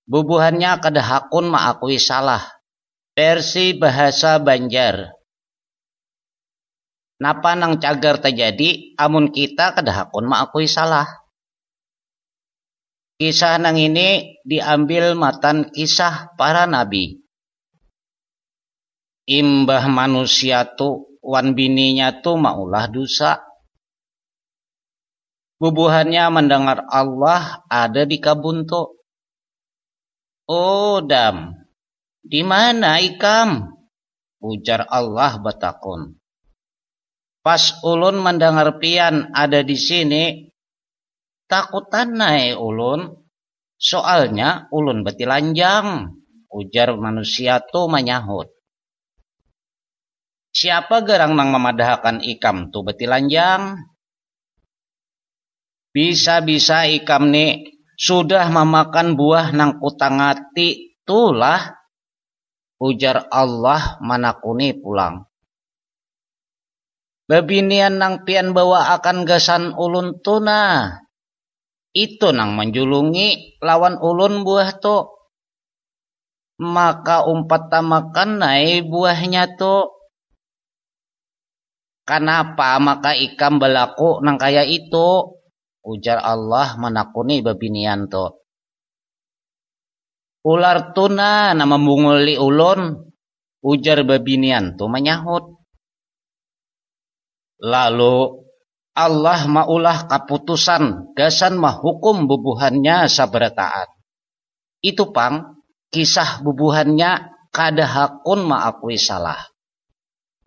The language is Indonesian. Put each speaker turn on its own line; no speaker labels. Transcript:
Bubuhannya kada hakun maakui salah. Versi bahasa Banjar. Napa nang cagar terjadi, amun kita kada hakun maakui salah. Kisah nang ini diambil matan kisah para nabi. Imbah manusia tu wan bininya tu maulah dosa. Bubuhannya mendengar Allah ada di kabun tu. Oh dam, di mana ikam? Ujar Allah batakun. Pas ulun mendengar pian ada di sini, takutan naik ulun. Soalnya ulun betilanjang. Ujar manusia tu menyahut. Siapa gerang nang memadahkan ikam tu betilanjang? Bisa-bisa ikam ni sudah memakan buah nang kutangati tulah. Ujar Allah manakuni pulang. Babinian nang pian bawa akan gasan ulun tuna. Itu nang menjulungi lawan ulun buah tu. Maka umpat tamakan nai buahnya tu. Kenapa maka ikam berlaku nang kaya itu? Ujar Allah menakuni babinian tu. Ular tuna na membunguli ulun. Ujar babinian tu menyahut. Lalu Allah maulah keputusan gasan mahukum bubuhannya sabarataan. Itu pang kisah bubuhannya kada hakun maakui salah.